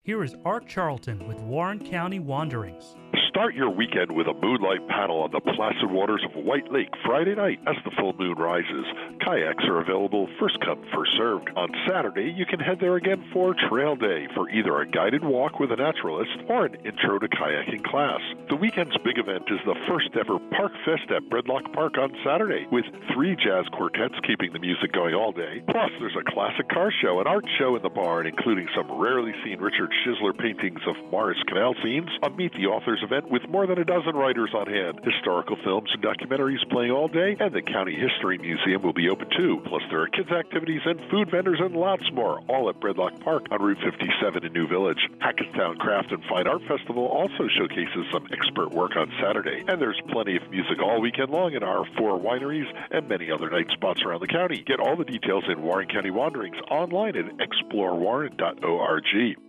Here is Art Charlton with Warren County Wanderings. Start your weekend with a moonlight paddle on the placid waters of White Lake Friday night as the full moon rises. Kayaks are available first come, first served. On Saturday, you can head there again for Trail Day for either a guided walk with a naturalist or an intro to kayaking class. The weekend's big event is the first ever Park Fest at Bredlock Park on Saturday, with 3 jazz quartets keeping the music going all day. Plus, there's a classic car show, an art show in the barn, including some rarely seen Richard Schizler paintings of Morris Canal scenes, a Meet the Authors event with more than a dozen writers on hand, historical films and documentaries playing all day, and the County History Museum will be open too. Plus, there are kids' activities and food vendors and lots more, all at Bredlock Park on Route 57 in New Village. Hackettstown Craft and Fine Art Festival also showcases some expert work on Saturday, and there's plenty of music all weekend long in our 4 wineries and many other night spots around the county. Get all the details in Warren County Wanderings online at explorewarren.org.